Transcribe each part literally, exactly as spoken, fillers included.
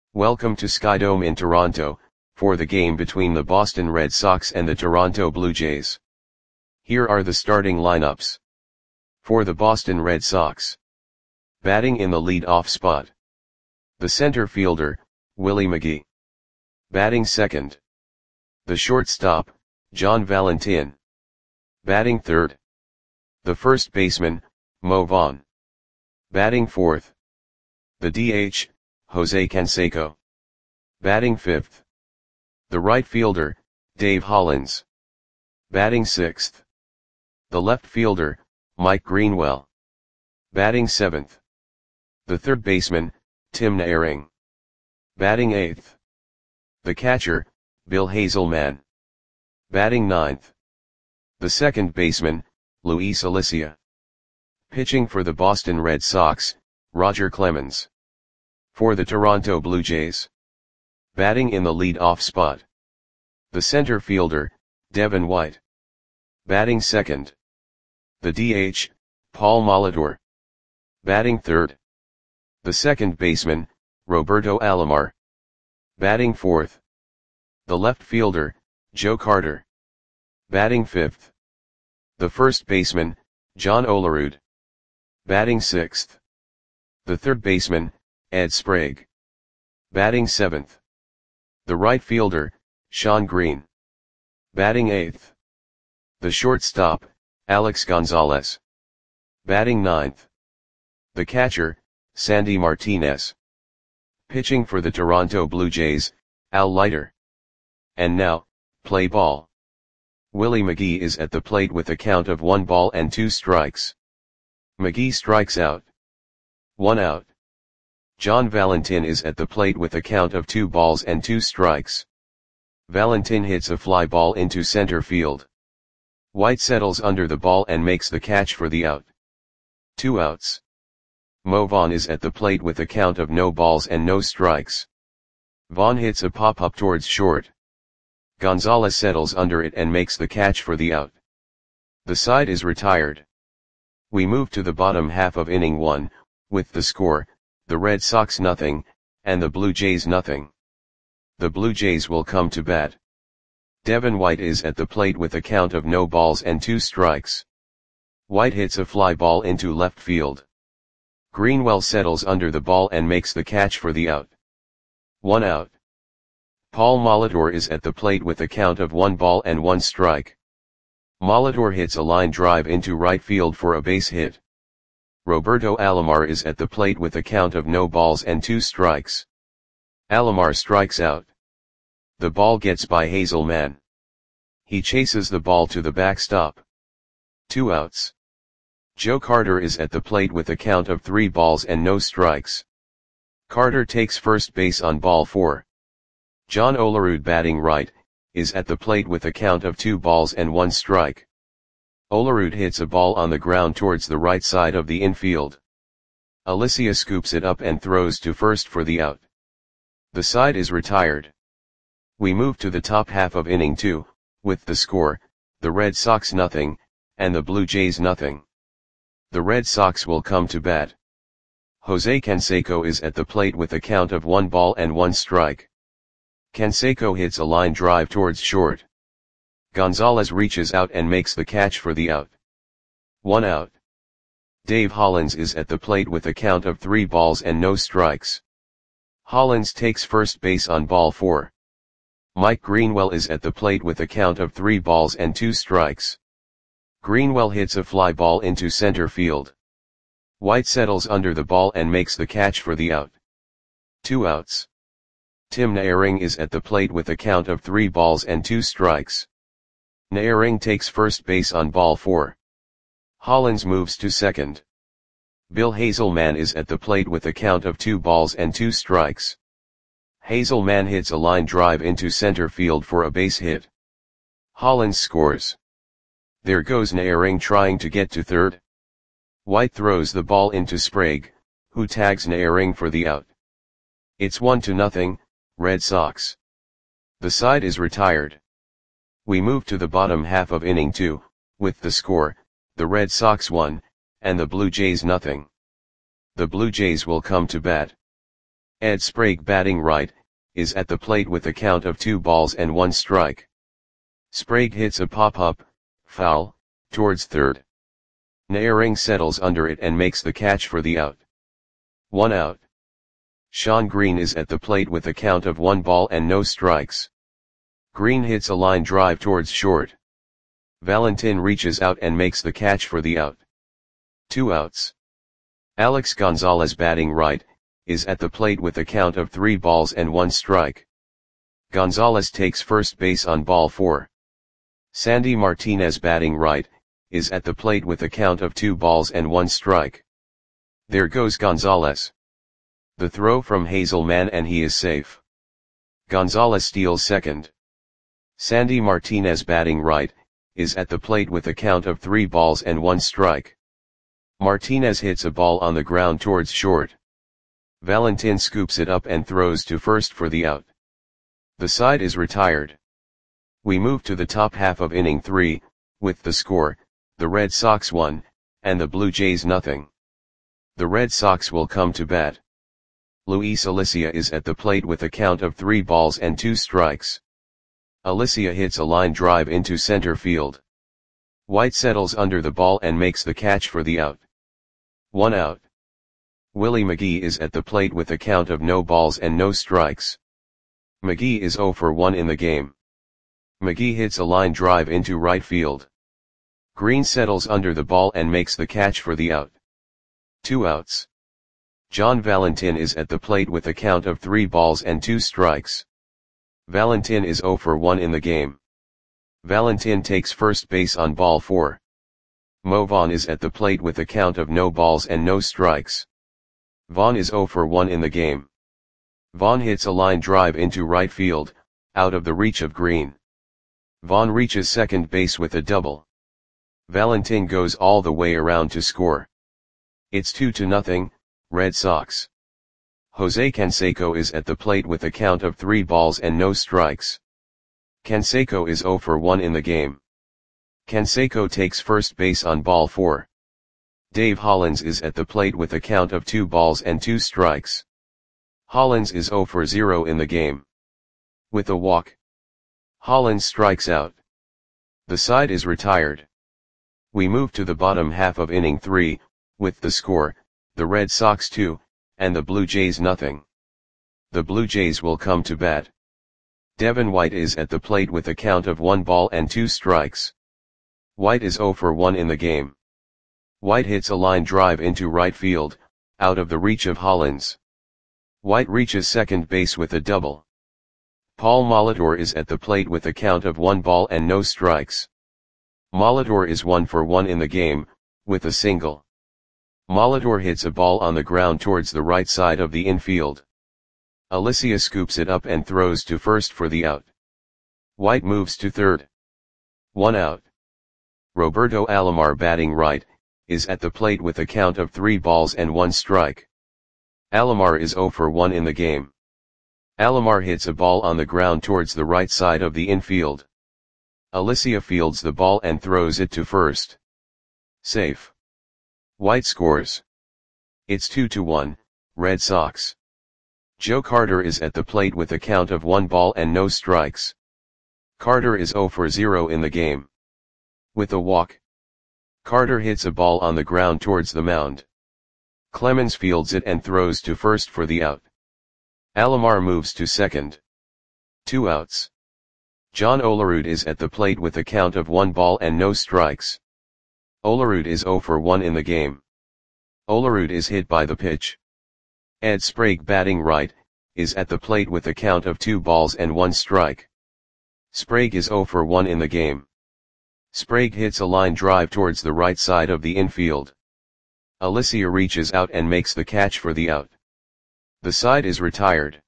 Welcome to Skydome in Toronto, for the game between the Boston Red Sox and the Toronto Blue Jays. Here are the starting lineups. For the Boston Red Sox. Batting in the lead-off spot. The center fielder, Willie McGee. Batting second. The shortstop, John Valentin. Batting third. The first baseman, Mo Vaughn. Batting fourth. The D H, Jose Canseco. Batting fifth. The right fielder, Dave Hollins. Batting sixth. The left fielder, Mike Greenwell. Batting seventh. The third baseman, Tim Naehring. Batting eighth. The catcher, Bill Hazelman. Batting ninth. The second baseman, Luis Alicia. Pitching for the Boston Red Sox, Roger Clemens. For the Toronto Blue Jays. Batting in the lead-off spot. The center fielder, Devin White. Batting second. The D H, Paul Molitor. Batting third. The second baseman, Roberto Alomar. Batting fourth. The left fielder, Joe Carter. Batting fifth. The first baseman, John Olerud. Batting sixth. The third baseman, Ed Sprague. Batting seventh. The right fielder, Sean Green. Batting eighth. The shortstop, Alex Gonzalez. Batting ninth. The catcher, Sandy Martinez. Pitching for the Toronto Blue Jays, Al Leiter. And now, play ball. Willie McGee is at the plate with a count of one ball and two strikes. McGee strikes out. One out. John Valentin is at the plate with a count of two balls and two strikes. Valentin hits a fly ball into center field. White settles under the ball and makes the catch for the out. Two outs. Mo Vaughn is at the plate with a count of no balls and no strikes. Vaughn hits a pop-up towards short. Gonzalez settles under it and makes the catch for the out. The side is retired. We move to the bottom half of inning one, with the score, the Red Sox nothing, and the Blue Jays nothing. The Blue Jays will come to bat. Devin White is at the plate with a count of no balls and two strikes. White hits a fly ball into left field. Greenwell settles under the ball and makes the catch for the out. One out. Paul Molitor is at the plate with a count of one ball and one strike. Molitor hits a line drive into right field for a base hit. Roberto Alomar is at the plate with a count of no balls and two strikes. Alomar strikes out. The ball gets by Hazelman. He chases the ball to the backstop. Two outs. Joe Carter is at the plate with a count of three balls and no strikes. Carter takes first base on ball four. John Olerud, batting right, is at the plate with a count of two balls and one strike. Olerud hits a ball on the ground towards the right side of the infield. Alicia scoops it up and throws to first for the out. The side is retired. We move to the top half of inning two, with the score, the Red Sox nothing, and the Blue Jays nothing. The Red Sox will come to bat. Jose Canseco is at the plate with a count of one ball and one strike. Canseco hits a line drive towards short. Gonzalez reaches out and makes the catch for the out. One out. Dave Hollins is at the plate with a count of three balls and no strikes. Hollins takes first base on ball four. Mike Greenwell is at the plate with a count of three balls and two strikes. Greenwell hits a fly ball into center field. White settles under the ball and makes the catch for the out. Two outs. Tim Naehring is at the plate with a count of three balls and two strikes. Naehring takes first base on ball four. Hollins moves to second. Bill Hazelman is at the plate with a count of two balls and two strikes. Hazelman hits a line drive into center field for a base hit. Hollins scores. There goes Naehring trying to get to third. White throws the ball into Sprague, who tags Naehring for the out. It's one to nothing, Red Sox. The side is retired. We move to the bottom half of inning two, with the score, the Red Sox one, and the Blue Jays nothing. The Blue Jays will come to bat. Ed Sprague batting right, is at the plate with a count of two balls and one strike. Sprague hits a pop-up, foul, towards third. Naehring settles under it and makes the catch for the out. One out. Shawn Green is at the plate with a count of one ball and no strikes. Green hits a line drive towards short. Valentin reaches out and makes the catch for the out. Two outs. Alex Gonzalez batting right, is at the plate with a count of three balls and one strike. Gonzalez takes first base on ball four. Sandy Martinez batting right, is at the plate with a count of two balls and one strike. There goes Gonzalez. The throw from Hazelman and he is safe. Gonzalez steals second. Sandy Martinez batting right, is at the plate with a count of three balls and one strike. Martinez hits a ball on the ground towards short. Valentin scoops it up and throws to first for the out. The side is retired. We move to the top half of inning three, with the score, the Red Sox one, and the Blue Jays nothing. The Red Sox will come to bat. Luis Alicia is at the plate with a count of three balls and two strikes. Alicia hits a line drive into center field. White settles under the ball and makes the catch for the out. One out. Willie McGee is at the plate with a count of no balls and no strikes. McGee is oh for one in the game. McGee hits a line drive into right field. Green settles under the ball and makes the catch for the out. Two outs. John Valentin is at the plate with a count of three balls and two strikes. Valentin is oh for one in the game. Valentin takes first base on ball four. Mo Vaughn is at the plate with a count of no balls and no strikes. Vaughn is oh for one in the game. Vaughn hits a line drive into right field, out of the reach of Green. Vaughn reaches second base with a double. Valentin goes all the way around to score. It's two to nothing, Red Sox. Jose Canseco is at the plate with a count of three balls and no strikes. Canseco is oh for one in the game. Canseco takes first base on ball four. Dave Hollins is at the plate with a count of two balls and two strikes. Hollins is oh for zero in the game. With a walk, Hollins strikes out. The side is retired. We move to the bottom half of inning three, with the score, the Red Sox two, and the Blue Jays nothing. The Blue Jays will come to bat. Devin White is at the plate with a count of one ball and two strikes. White is oh for one in the game. White hits a line drive into right field, out of the reach of Hollins. White reaches second base with a double. Paul Molitor is at the plate with a count of one ball and no strikes. Molitor is one for one in the game, with a single. Molitor hits a ball on the ground towards the right side of the infield. Alicia scoops it up and throws to first for the out. White moves to third. One out. Roberto Alomar batting right, is at the plate with a count of three balls and one strike. Alomar is oh for one in the game. Alomar hits a ball on the ground towards the right side of the infield. Alicia fields the ball and throws it to first. Safe. White scores. It's two to one, Red Sox. Joe Carter is at the plate with a count of one ball and no strikes. Carter is oh for zero in the game. With a walk, Carter hits a ball on the ground towards the mound. Clemens fields it and throws to first for the out. Alomar moves to second. Two outs. John Olerud is at the plate with a count of one ball and no strikes. Olerud is oh for one in the game. Olerud is hit by the pitch. Ed Sprague batting right, is at the plate with a count of two balls and one strike. Sprague is oh for one in the game. Sprague hits a line drive towards the right side of the infield. Alicia reaches out and makes the catch for the out. The side is retired.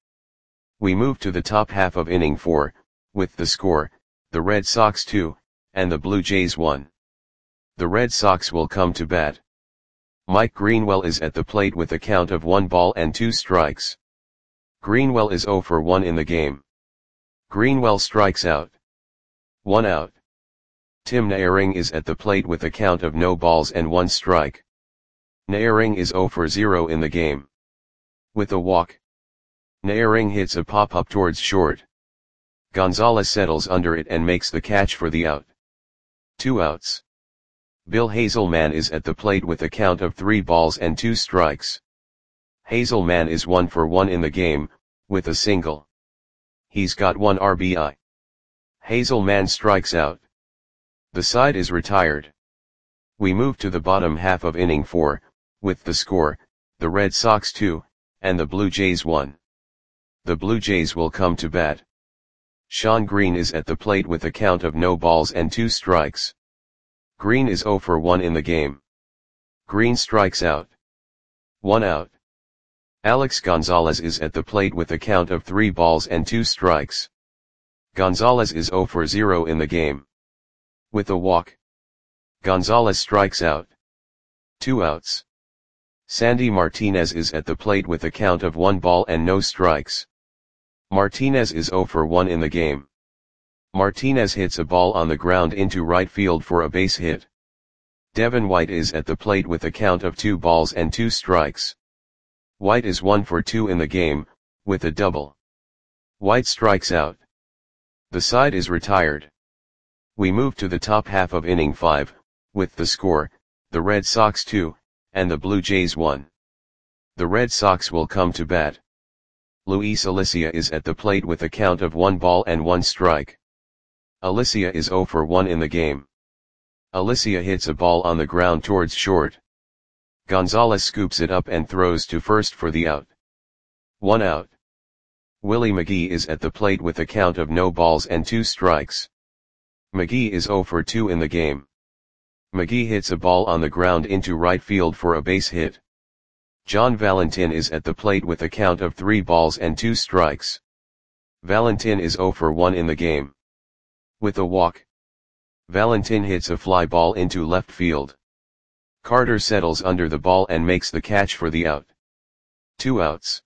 We move to the top half of inning four, with the score, the Red Sox two, and the Blue Jays one. The Red Sox will come to bat. Mike Greenwell is at the plate with a count of one ball and two strikes. Greenwell is oh for one in the game. Greenwell strikes out. One out. Tim Naehring is at the plate with a count of no balls and one strike. Naehring is oh for zero in the game. With a walk, Naehring hits a pop-up towards short. Gonzalez settles under it and makes the catch for the out. Two outs. Bill Hazelman is at the plate with a count of three balls and two strikes. Hazelman is one for one in the game, with a single. He's got one R B I. Hazelman strikes out. The side is retired. We move to the bottom half of inning four, with the score, the Red Sox two, and the Blue Jays one. The Blue Jays will come to bat. Shawn Green is at the plate with a count of no balls and two strikes. Green is zero for one in the game. Green strikes out. One out. Alex Gonzalez is at the plate with a count of three balls and two strikes. Gonzalez is zero for zero in the game. With a walk. Gonzalez strikes out. Two outs. Sandy Martinez is at the plate with a count of one ball and no strikes. Martinez is zero for one in the game. Martinez hits a ball on the ground into right field for a base hit. Devin White is at the plate with a count of two balls and two strikes. White is one for two in the game, with a double. White strikes out. The side is retired. We move to the top half of inning five, with the score, the Red Sox two, and the Blue Jays one. The Red Sox will come to bat. Luis Alicia is at the plate with a count of one ball and one strike. Alicia is zero for one in the game. Alicia hits a ball on the ground towards short. Gonzalez scoops it up and throws to first for the out. One out. Willie McGee is at the plate with a count of no balls and two strikes. McGee is zero for two in the game. McGee hits a ball on the ground into right field for a base hit. John Valentin is at the plate with a count of three balls and two strikes. Valentin is zero for one in the game. With a walk. Valentin hits a fly ball into left field. Carter settles under the ball and makes the catch for the out. Two outs.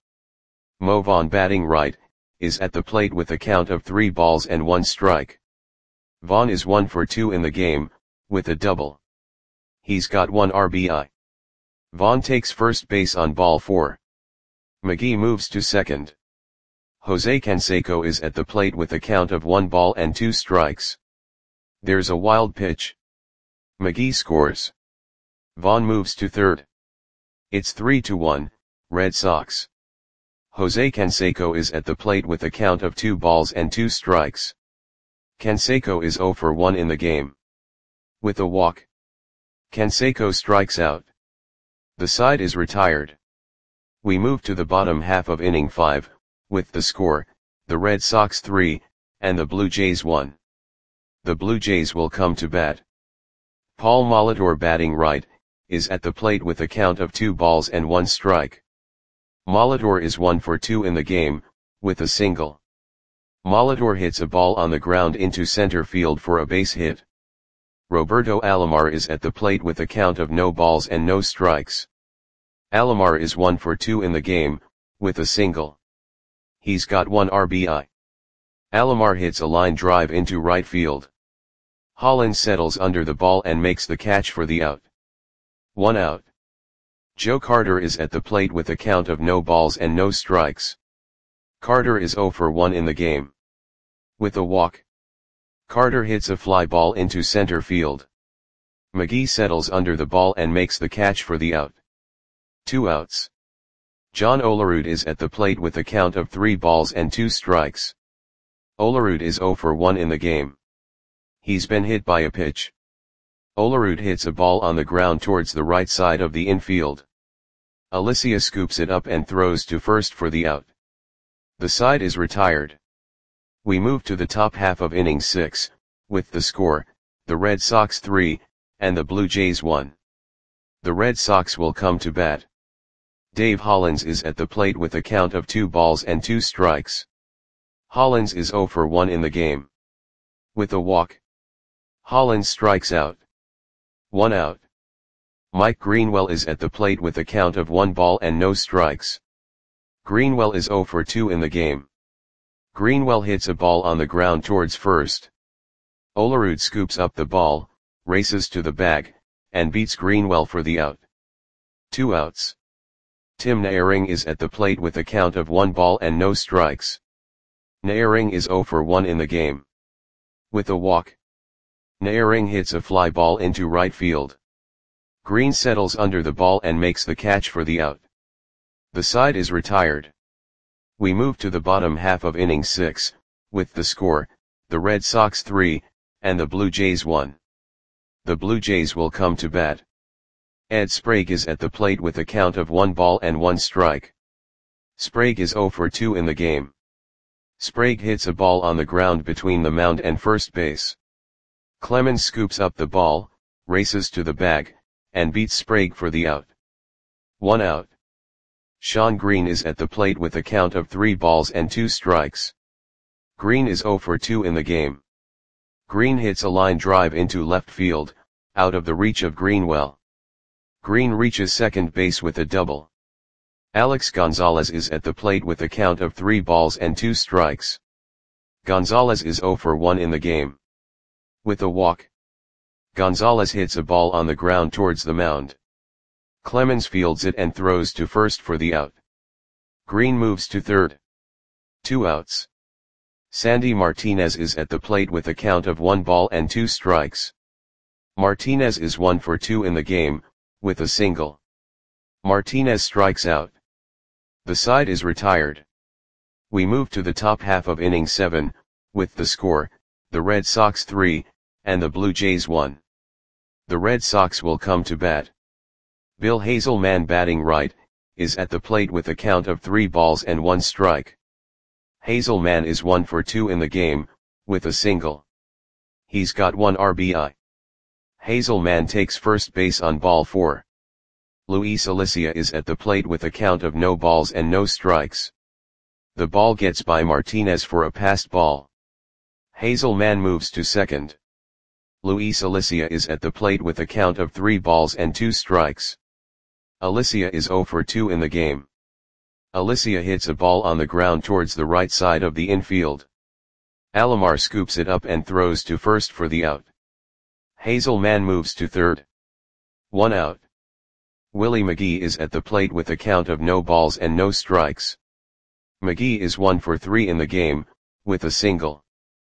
Mo Vaughn, batting right, is at the plate with a count of three balls and one strike. Vaughn is one for two in the game, with a double. He's got one R B I. Vaughn takes first base on ball four. McGee moves to second. Jose Canseco is at the plate with a count of one ball and two strikes. There's a wild pitch. McGee scores. Vaughn moves to third. It's three to one, Red Sox. Jose Canseco is at the plate with a count of two balls and two strikes. Canseco is zero for one in the game. With a walk. Canseco strikes out. The side is retired. We move to the bottom half of inning five, with the score, the Red Sox three, and the Blue Jays one. The Blue Jays will come to bat. Paul Molitor, batting right, is at the plate with a count of two balls and one strike. Molitor is one for two in the game, with a single. Molitor hits a ball on the ground into center field for a base hit. Roberto Alomar is at the plate with a count of no balls and no strikes. Alomar is one for two in the game, with a single. He's got one R B I. Alomar hits a line drive into right field. Hollins settles under the ball and makes the catch for the out. One out. Joe Carter is at the plate with a count of no balls and no strikes. Carter is zero for one in the game. With a walk. Carter hits a fly ball into center field. McGee settles under the ball and makes the catch for the out. Two outs. John Olerud is at the plate with a count of three balls and two strikes. Olerud is zero for one in the game. He's been hit by a pitch. Olerud hits a ball on the ground towards the right side of the infield. Alicia scoops it up and throws to first for the out. The side is retired. We move to the top half of inning six, with the score, the Red Sox three, and the Blue Jays one. The Red Sox will come to bat. Dave Hollins is at the plate with a count of two balls and two strikes. Hollins is zero for one in the game. With a walk. Hollins strikes out. One out. Mike Greenwell is at the plate with a count of one ball and no strikes. Greenwell is zero for two in the game. Greenwell hits a ball on the ground towards first. Olerud scoops up the ball, races to the bag, and beats Greenwell for the out. Two outs. Tim Naehring is at the plate with a count of one ball and no strikes. Naehring is zero for one in the game. With a walk, Naehring hits a fly ball into right field. Green settles under the ball and makes the catch for the out. The side is retired. We move to the bottom half of inning six, with the score, the Red Sox three, and the Blue Jays one. The Blue Jays will come to bat. Ed Sprague is at the plate with a count of one ball and one strike. Sprague is zero for two in the game. Sprague hits a ball on the ground between the mound and first base. Clemens scoops up the ball, races to the bag, and beats Sprague for the out. One out. Shawn Green is at the plate with a count of three balls and two strikes. Green is zero for two in the game. Green hits a line drive into left field, out of the reach of Greenwell. Green reaches second base with a double. Alex Gonzalez is at the plate with a count of three balls and two strikes. Gonzalez is zero for one in the game. With a walk, Gonzalez hits a ball on the ground towards the mound. Clemens fields it and throws to first for the out. Green moves to third. Two outs. Sandy Martinez is at the plate with a count of one ball and two strikes. Martinez is one for two in the game, with a single. Martinez strikes out. The side is retired. We move to the top half of inning seven, with the score, the Red Sox three, and the Blue Jays one. The Red Sox will come to bat. Bill Hazelman, batting right, is at the plate with a count of three balls and one strike. Hazelman is one for two in the game, with a single. He's got one R B I. Hazelman takes first base on ball four. Luis Alicia is at the plate with a count of no balls and no strikes. The ball gets by Martinez for a passed ball. Hazelman moves to second. Luis Alicia is at the plate with a count of three balls and two strikes. Alicia is zero for two in the game. Alicia hits a ball on the ground towards the right side of the infield. Alomar scoops it up and throws to first for the out. Hazelman moves to third. One out. Willie McGee is at the plate with a count of no balls and no strikes. McGee is one for three in the game, with a single.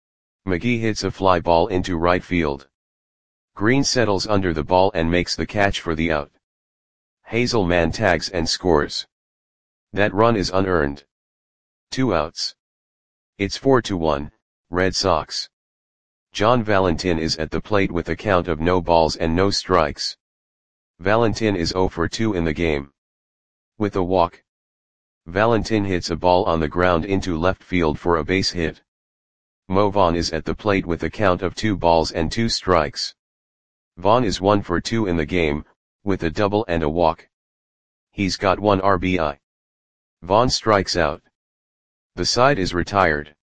McGee hits a fly ball into right field. Green settles under the ball and makes the catch for the out. Hazelman tags and scores. That run is unearned. Two outs. It's four to one, Red Sox. John Valentin is at the plate with a count of no balls and no strikes. Valentin is zero for two in the game. With a walk, Valentin hits a ball on the ground into left field for a base hit. Mo Vaughn is at the plate with a count of two balls and two strikes. Vaughn is one for two in the game, with a double and a walk. He's got one R B I. Vaughn strikes out. The side is retired.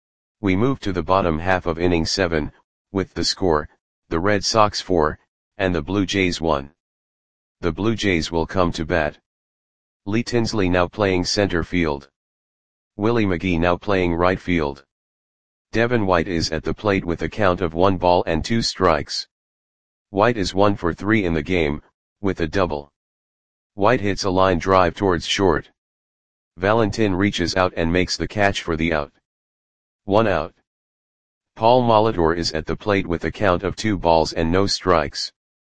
We move to the bottom half of inning seven, with the score, the Red Sox four, and the Blue Jays one. The Blue Jays will come to bat. Lee Tinsley now playing center field. Willie McGee now playing right field. Devin White is at the plate with a count of one ball and two strikes. White is one for three in the game, with a double. White hits a line drive towards short. Valentin reaches out and makes the catch for the out. One out. Paul Molitor is at the plate with a count of two balls and no strikes.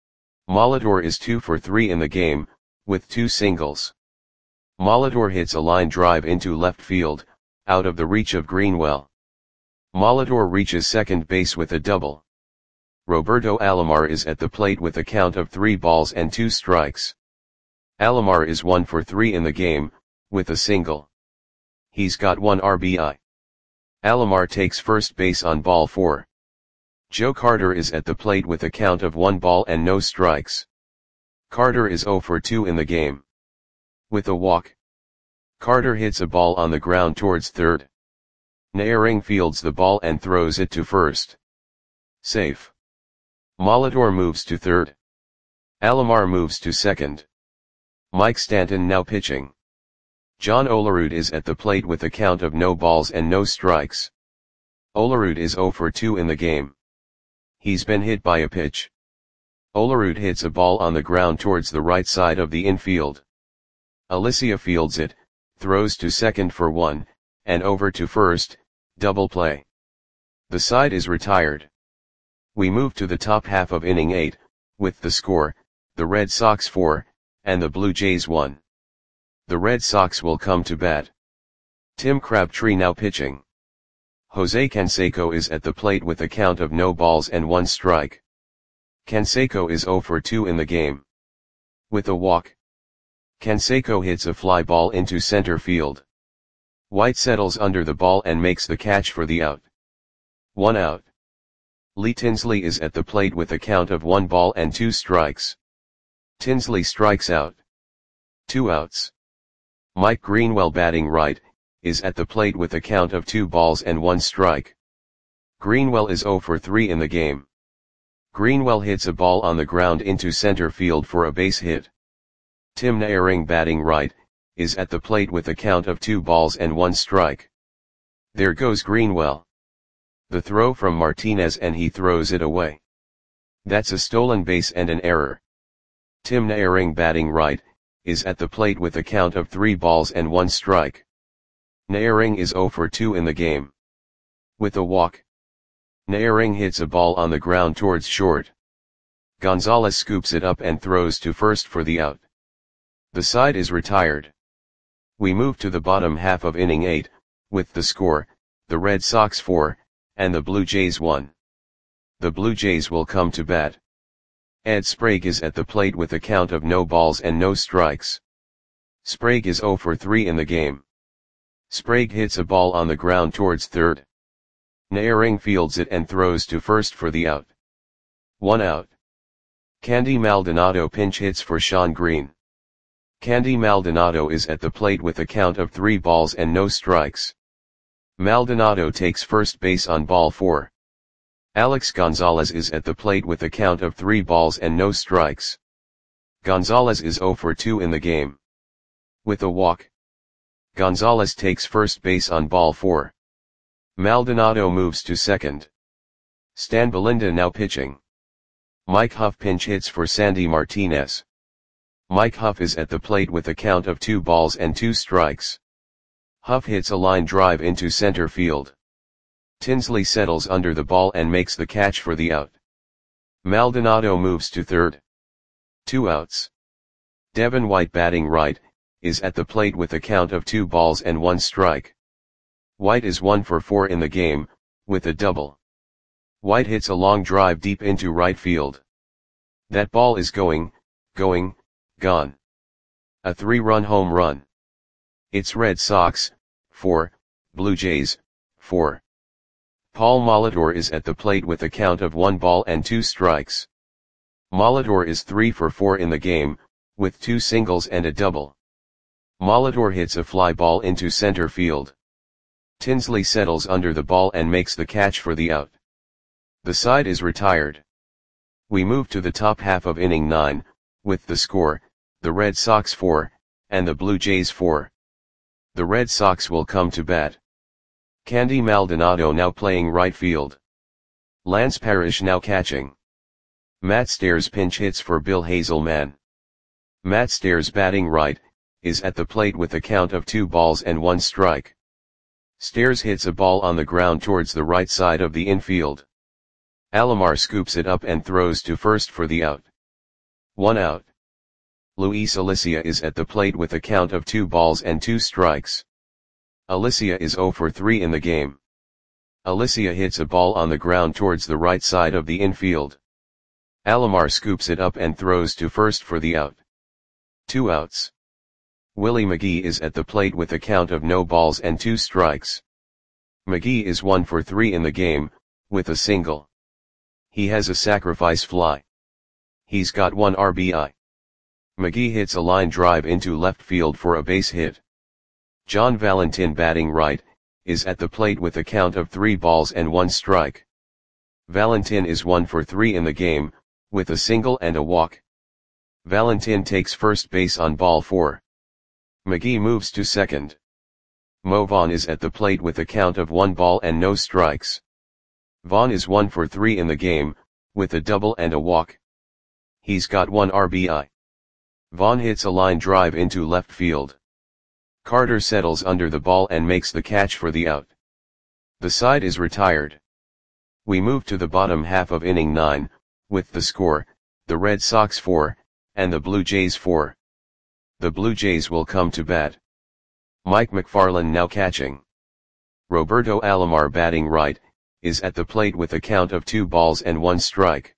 Molitor is two for three in the game, with two singles. Molitor hits a line drive into left field, out of the reach of Greenwell. Molitor reaches second base with a double. Roberto Alomar is at the plate with a count of three balls and two strikes. Alomar is one for three in the game, with a single. He's got one R B I. Alomar takes first base on ball four. Joe Carter is at the plate with a count of one ball and no strikes. Carter is zero for two in the game. With a walk, Carter hits a ball on the ground towards third. Naehring fields the ball and throws it to first. Safe. Molitor moves to third. Alomar moves to second. Mike Stanton now pitching. John Olerud is at the plate with a count of no balls and no strikes. Olerud is zero for two in the game. He's been hit by a pitch. Olerud hits a ball on the ground towards the right side of the infield. Alicia fields it, throws to second for one, and over to first, double play. The side is retired. We move to the top half of inning eight, with the score, the Red Sox four, and the Blue Jays one. The Red Sox will come to bat. Tim Crabtree now pitching. Jose Canseco is at the plate with a count of no balls and one strike. Canseco is zero for two in the game. With a walk, Canseco hits a fly ball into center field. White settles under the ball and makes the catch for the out. One out. Lee Tinsley is at the plate with a count of one ball and two strikes. Tinsley strikes out. Two outs. Mike Greenwell batting right, is at the plate with a count of two balls and one strike. Greenwell is zero for three in the game. Greenwell hits a ball on the ground into center field for a base hit. Tim Naehring batting right, is at the plate with a count of two balls and one strike. There goes Greenwell. The throw from Martinez and he throws it away. That's a stolen base and an error. Tim Naehring batting right, is at the plate with a count of three balls and one strike. Naehring is zero for two in the game. With a walk, Naehring hits a ball on the ground towards short. Gonzalez scoops it up and throws to first for the out. The side is retired. We move to the bottom half of inning eight, with the score, the Red Sox four, and the Blue Jays one. The Blue Jays will come to bat. Ed Sprague is at the plate with a count of no balls and no strikes. Sprague is zero for three in the game. Sprague hits a ball on the ground towards third. Naehring fields it and throws to first for the out. One out. Candy Maldonado pinch hits for Sean Green. Candy Maldonado is at the plate with a count of three balls and no strikes. Maldonado takes first base on ball four. Alex Gonzalez is at the plate with a count of three balls and no strikes. Gonzalez is zero for two in the game. With a walk, Gonzalez takes first base on ball four. Maldonado moves to second. Stan Belinda now pitching. Mike Huff pinch hits for Sandy Martinez. Mike Huff is at the plate with a count of two balls and two strikes. Huff hits a line drive into center field. Tinsley settles under the ball and makes the catch for the out. Maldonado moves to third. Two outs. Devin White batting right, is at the plate with a count of two balls and one strike. White is one for four in the game, with a double. White hits a long drive deep into right field. That ball is going, going, gone. A three-run home run. It's Red Sox, four, Blue Jays, four. Paul Molitor is at the plate with a count of one ball and two strikes. Molitor is three for four in the game, with two singles and a double. Molitor hits a fly ball into center field. Tinsley settles under the ball and makes the catch for the out. The side is retired. We move to the top half of inning nine, with the score, the Red Sox four, and the Blue Jays four. The Red Sox will come to bat. Candy Maldonado now playing right field. Lance Parrish now catching. Matt Stairs pinch hits for Bill Hazelman. Matt Stairs batting right, is at the plate with a count of two balls and one strike. Stairs hits a ball on the ground towards the right side of the infield. Alomar scoops it up and throws to first for the out. One out. Luis Alicia is at the plate with a count of two balls and two strikes. Alicia is zero for three in the game. Alicia hits a ball on the ground towards the right side of the infield. Alomar scoops it up and throws to first for the out. Two outs. Willie McGee is at the plate with a count of no balls and two strikes. McGee is one for three in the game, with a single. He has a sacrifice fly. He's got one R B I. McGee hits a line drive into left field for a base hit. John Valentin batting right, is at the plate with a count of three balls and one strike. Valentin is one for three in the game, with a single and a walk. Valentin takes first base on ball four. McGee moves to second. Mo Vaughn is at the plate with a count of one ball and no strikes. Vaughn is one for three in the game, with a double and a walk. He's got one R B I. Vaughn hits a line drive into left field. Carter settles under the ball and makes the catch for the out. The side is retired. We move to the bottom half of inning nine, with the score, the Red Sox four, and the Blue Jays four. The Blue Jays will come to bat. Mike McFarland now catching. Roberto Alomar batting right, is at the plate with a count of two balls and one strike.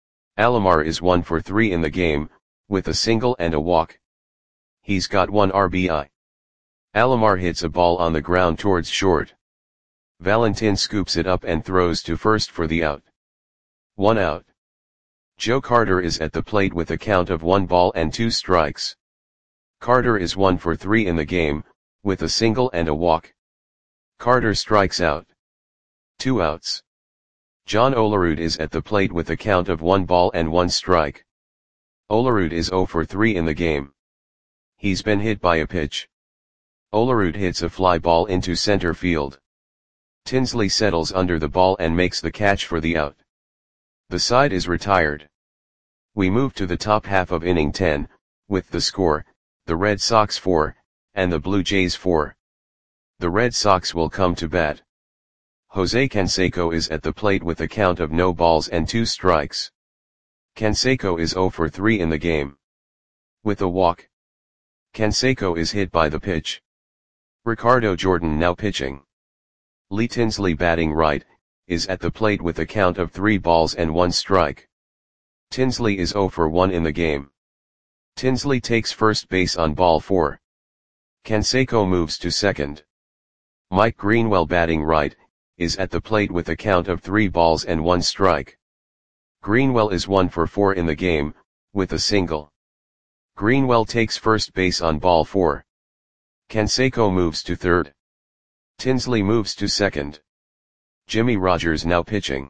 Alomar is one for three in the game, with a single and a walk. He's got one R B I. Alomar hits a ball on the ground towards short. Valentin scoops it up and throws to first for the out. One out. Joe Carter is at the plate with a count of one ball and two strikes. Carter is one for three in the game, with a single and a walk. Carter strikes out. Two outs. John Olerud is at the plate with a count of one ball and one strike. Olerud is zero for three in the game. He's been hit by a pitch. Olerud hits a fly ball into center field. Tinsley settles under the ball and makes the catch for the out. The side is retired. We move to the top half of inning ten, with the score, the Red Sox four, and the Blue Jays four. The Red Sox will come to bat. Jose Canseco is at the plate with a count of no balls and two strikes. Canseco is zero for three in the game. With a walk. Canseco is hit by the pitch. Ricardo Jordan now pitching. Lee Tinsley batting right, is at the plate with a count of three balls and one strike. Tinsley is zero for one in the game. Tinsley takes first base on ball four. Canseco moves to second. Mike Greenwell batting right, is at the plate with a count of three balls and one strike. Greenwell is one for four in the game, with a single. Greenwell takes first base on ball four. Canseco moves to third. Tinsley moves to second. Jimmy Rogers now pitching.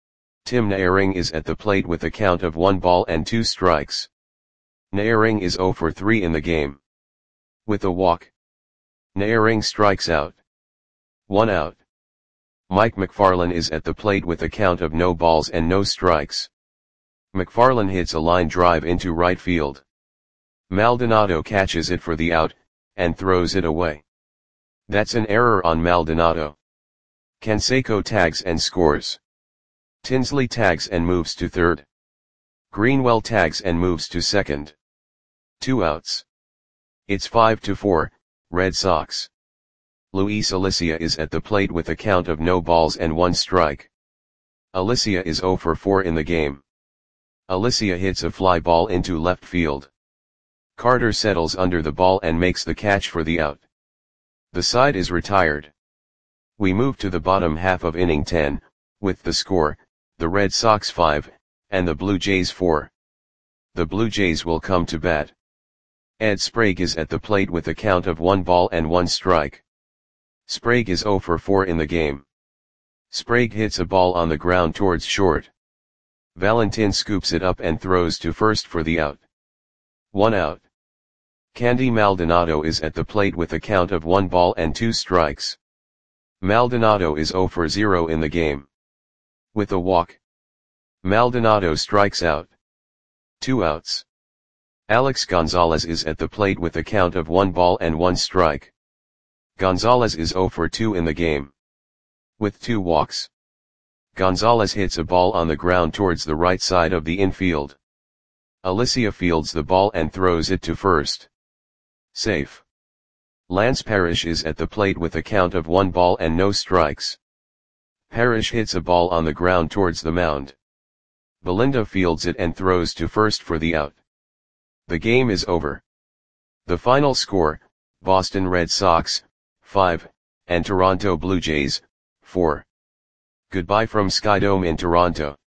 Tim Naehring is at the plate with a count of one ball and two strikes. Naehring is zero for three in the game. With a walk. Naehring strikes out. One out. Mike McFarland is at the plate with a count of no balls and no strikes. McFarland hits a line drive into right field. Maldonado catches it for the out, and throws it away. That's an error on Maldonado. Canseco tags and scores. Tinsley tags and moves to third. Greenwell tags and moves to second. Two outs. It's five to four, Red Sox. Luis Alicia is at the plate with a count of no balls and one strike. Alicia is zero for four in the game. Alicia hits a fly ball into left field. Carter settles under the ball and makes the catch for the out. The side is retired. We move to the bottom half of inning ten, with the score, the Red Sox five, and the Blue Jays four. The Blue Jays will come to bat. Ed Sprague is at the plate with a count of one ball and one strike. Sprague is zero for four in the game. Sprague hits a ball on the ground towards short. Valentin scoops it up and throws to first for the out. One out. Candy Maldonado is at the plate with a count of one ball and two strikes. Maldonado is zero for zero in the game. With a walk. Maldonado strikes out. Two outs. Alex Gonzalez is at the plate with a count of one ball and one strike. Gonzalez is zero for two in the game. With two walks. Gonzalez hits a ball on the ground towards the right side of the infield. Alicia fields the ball and throws it to first. Safe. Lance Parrish is at the plate with a count of one ball and no strikes. Parrish hits a ball on the ground towards the mound. Belinda fields it and throws to first for the out. The game is over. The final score, Boston Red Sox, five, and Toronto Blue Jays, four. Goodbye from Skydome in Toronto.